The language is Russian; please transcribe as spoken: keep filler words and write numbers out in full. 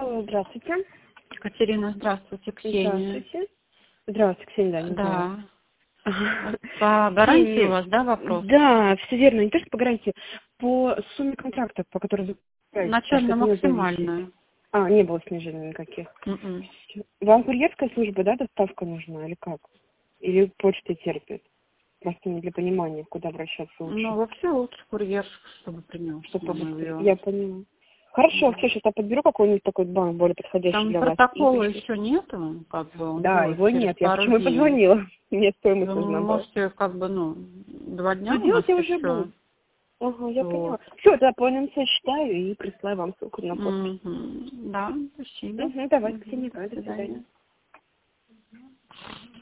Алло, здравствуйте. Екатерина, здравствуйте, Ксения. Здравствуйте. Здравствуйте, Ксения, да, не Да. знаю. По гарантии Ксения, у вас, да, вопрос? Да, все верно. Не то, что по гарантии, по сумме контракта, по которой вы покупаете, потому что Начально от нее зависит. максимальная. А, не было снижений никаких. Мгм. Вам курьерская служба, да, доставка нужна или как? Или почта терпит? Просто не для понимания, куда обращаться лучше. Ну, вообще лучше курьер, чтобы принес Чтобы на побыстрее. моё. Я поняла. Хорошо, все, сейчас я подберу какой-нибудь такой банк, более подходящий Там для вас. протокола И- еще нету, как бы он Да, будет его через нет, я пару почему и дней. позвонила. Мне стоимость Вы нужна была. можете, как бы, ну, два дня Но у нас делать я уже еще. буду. Ага, я поняла. Вот. Все, тогда по эн эм цэ считаю и присылаю вам ссылку на почту. Мгм. Да, спасибо. Угу, давай, Мгм. Ксения, До до свидания. свидания.